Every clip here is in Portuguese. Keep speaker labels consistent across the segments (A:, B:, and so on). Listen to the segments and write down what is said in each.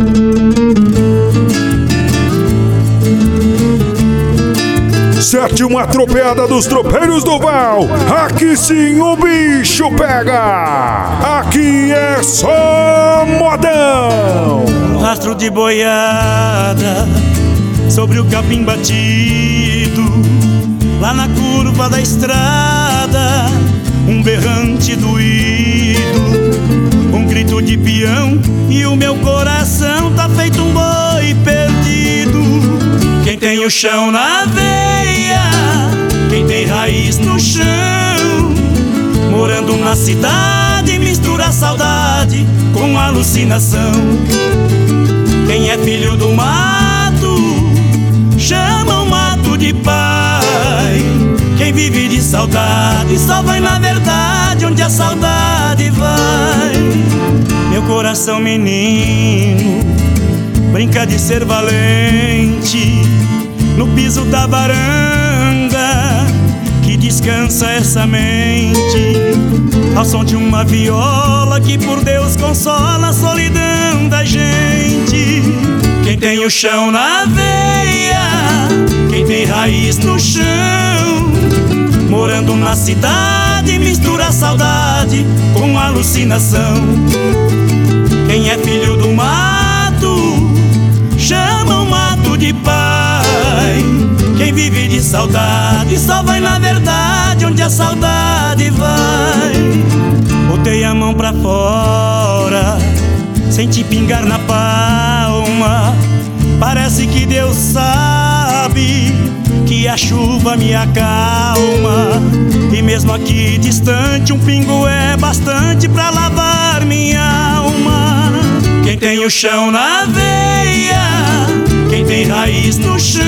A: Sétima tropeada dos tropeiros do Val. Aqui sim o bicho pega. Aqui é só modão.
B: Um rastro de boiada sobre o capim batido, lá na curva da estrada, um berrante doído, um grito de peão, e o meu coração tá feito um boi perdido. Quem tem o chão na veia, quem tem raiz no chão, morando na cidade, mistura saudade com alucinação. Quem é filho do mato, chama o mato de pai. Quem vive de saudade só vai na verdade onde a saudade vai. Meu coração menino brinca de ser valente no piso da varanda que descansa essa mente, ao som de uma viola que por Deus consola a solidão da gente. Quem tem o chão na veia, quem tem raiz no chão, morando na cidade, mistura saudade com alucinação. Quem é filho do mato, chama o mato de pai. Quem vive de saudade só vai na verdade onde a saudade vai. Botei a mão pra fora, senti pingar na palma. Parece que Deus sabe que a chuva me acalma. E mesmo aqui distante, um pingo é bastante pra lavar minha alma. Quem tem o chão na veia, quem tem raiz no chão,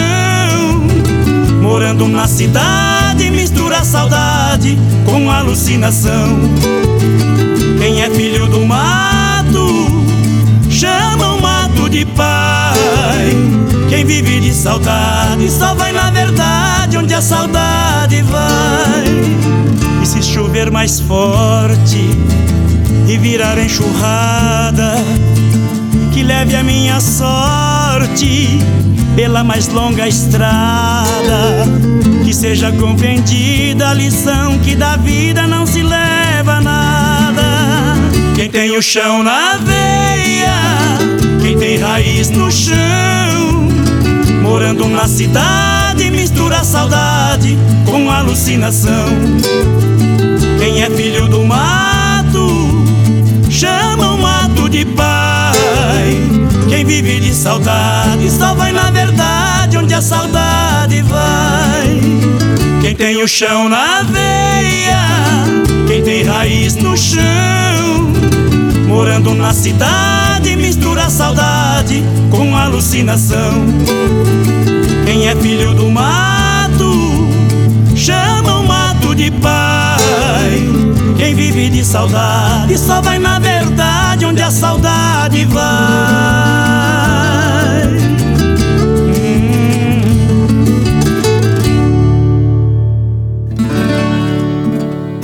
B: morando na cidade, mistura saudade com alucinação. Quem é filho do mato, chama o mato de pai. Quem vive de saudade só vai na verdade onde a saudade vai. E se chover mais forte e virar enxurrada, que leve a minha sorte pela mais longa estrada, que seja compreendida a lição que da vida não se leva nada. Quem tem o chão na veia, quem tem raiz no chão, morando na cidade, mistura saudade com alucinação. Quem é filho do mato, chama o mato de pai. Quem vive de saudade só vai na verdade onde a saudade vai. Quem tem o chão na veia, quem tem raiz no chão, morando na cidade, mistura saudade com alucinação. Quem é filho do mato, chama o mato de pai. Quem vive de saudade só vai na verdade onde a saudade vai.